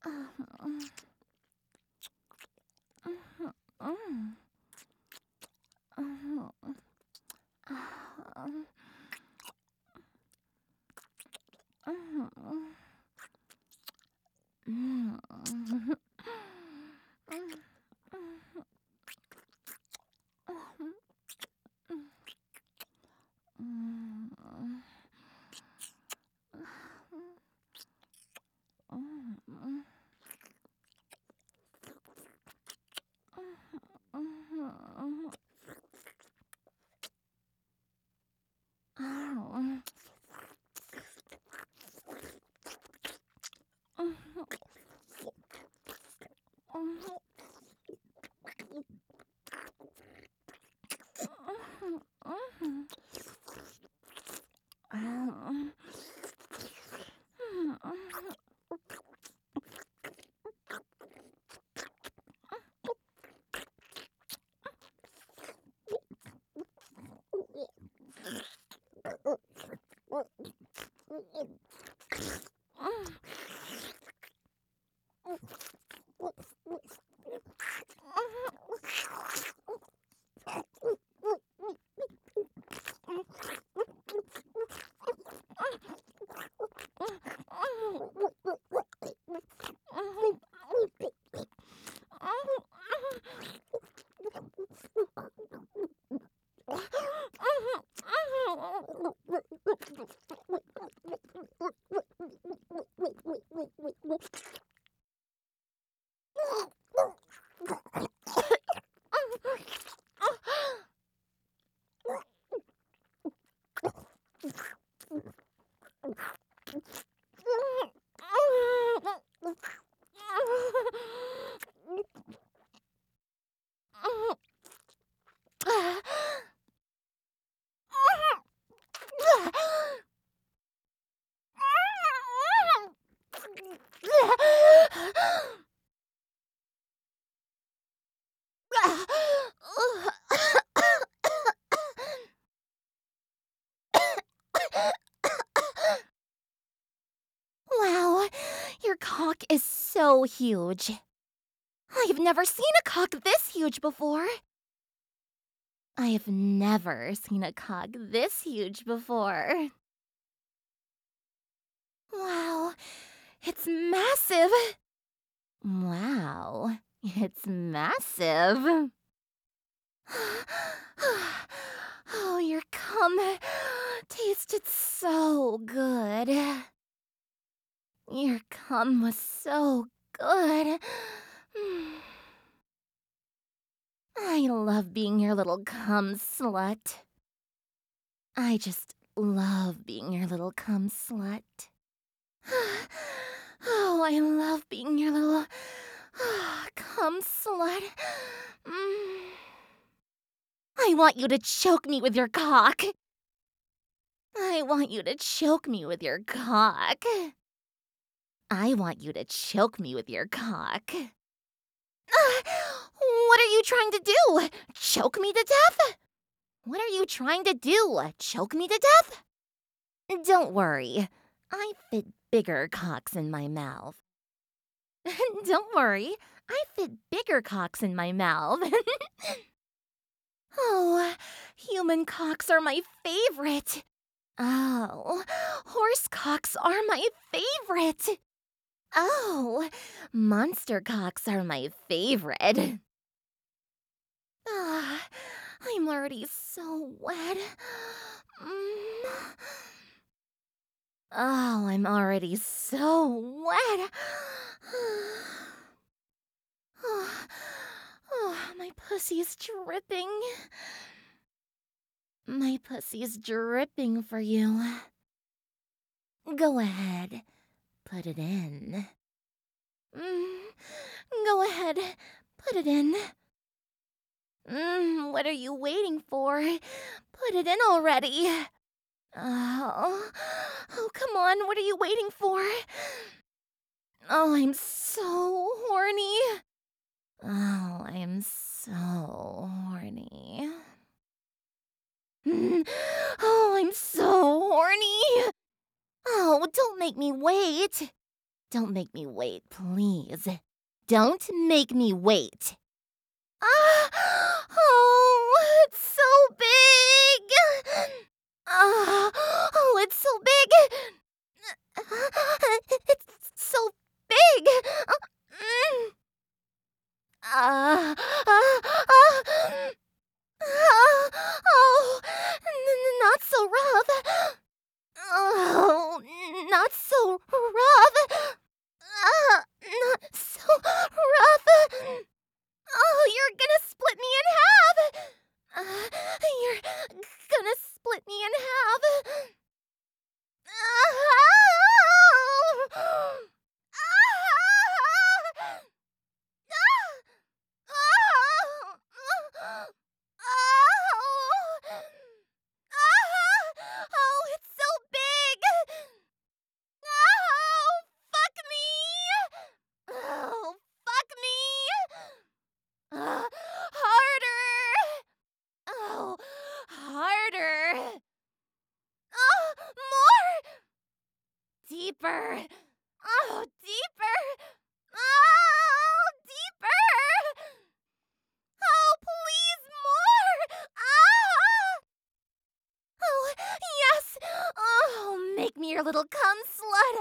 Wow, your cock is so huge. I've never seen a cock this huge before. I have never seen a cock this huge before. Wow, it's massive. Wow, it's massive. Oh, your cum tasted so good. Your cum was so good. I love being your little cum slut. I just love being your little cum slut. Oh, I love being your little cum slut. I want you to choke me with your cock. I want you to choke me with your cock. I want you to choke me with your cock. What are you trying to do? Choke me to death? What are you trying to do? Choke me to death? Don't worry. I fit bigger cocks in my mouth. Don't worry. I fit bigger cocks in my mouth. Oh, human cocks are my favorite. Oh, horse cocks are my favorite. Oh, monster cocks are my favorite. Ah, I'm already so wet. Oh, I'm already so wet. Oh, my pussy is dripping. My pussy is dripping for you. Go ahead, put it in. Go ahead, put it in. What are you waiting for? Put it in already. Oh, come on, what are you waiting for? Oh, I'm so horny. Oh, I am so horny. Oh, I'm so horny. Oh, don't make me wait. Don't make me wait, please. Don't make me wait. Oh, it's so big. It's so big. It's so big. Mm. Uh, uh, uh, oh, not so rough. Oh, not so rough. Not so rough. Oh, you're gonna split me in half. You're gonna split me in half. Oh, it's so big! Oh, fuck me! Oh, fuck me! Harder! Oh, harder! Oh, more! Deeper! Oh, deeper! Oh, deeper! Oh, please, more! Ah! Oh, yes! Oh, make me your little cum slut!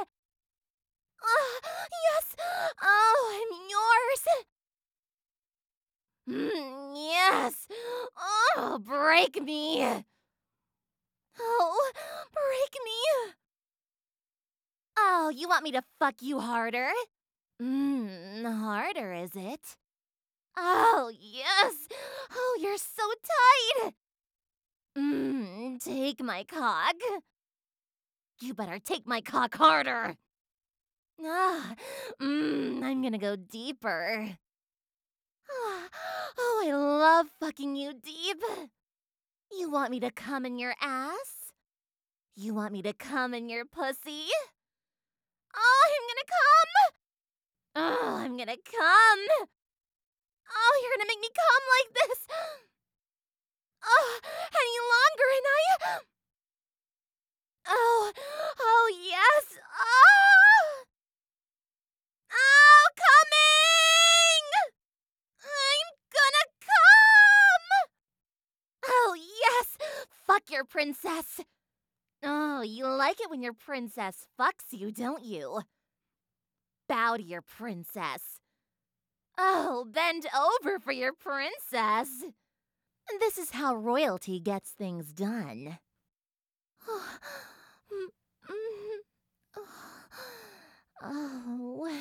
Yes! Oh, I'm yours! Yes! Oh, break me! Oh, break me! Oh, you want me to fuck you harder? Harder, is it? Oh, yes! Oh, you're so tight! Take my cock. You better take my cock harder. I'm gonna go deeper. Oh, I love fucking you deep. You want me to come in your ass? You want me to come in your pussy? Oh, I'm gonna come. Oh, you're gonna make me come like this. Oh, any longer and oh, yes. Oh, coming! I'm gonna come! Oh, yes! Fuck your princess! Oh, you like it when your princess fucks you, don't you? Bow to your princess. Oh, bend over for your princess. This is how royalty gets things done. Oh.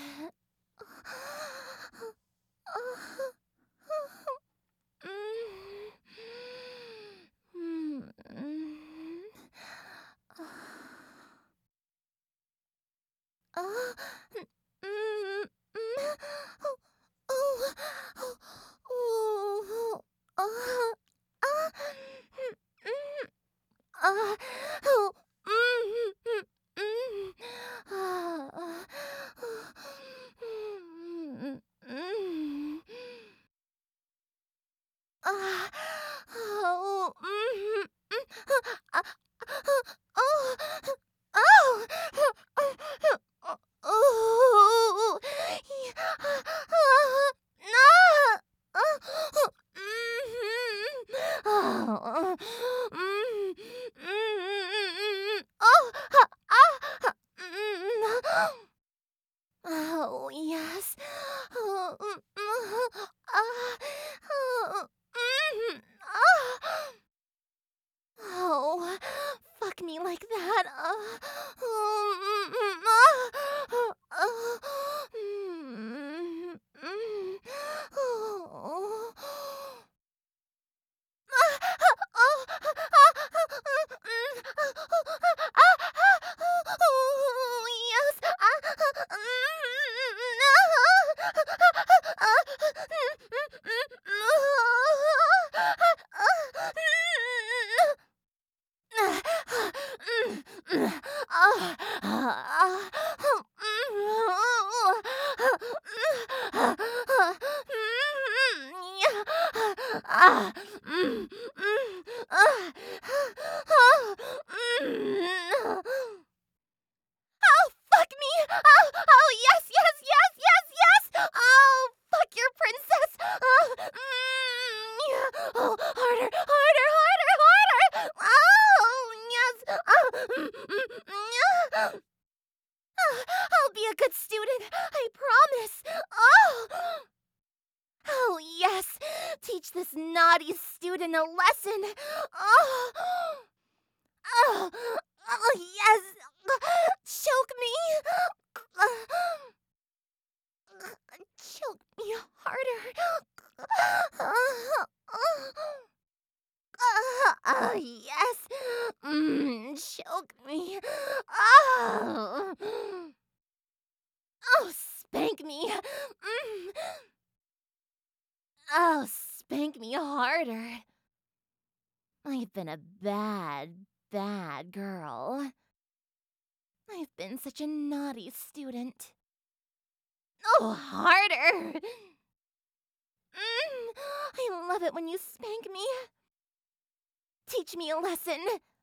Oh, yes. Oh, oh, fuck me like that. Oh, fuck me! Oh, I'll be a good student, I promise. Oh! Oh, yes! Teach this naughty student a lesson. Oh! Oh! Oh, yes! Choke me! Choke me harder. Oh, yes. Choke me. Oh. Oh, spank me. Oh, spank me harder. I've been a bad, bad girl. I've been such a naughty student. Oh, harder. I love it when you spank me. Teach me a lesson.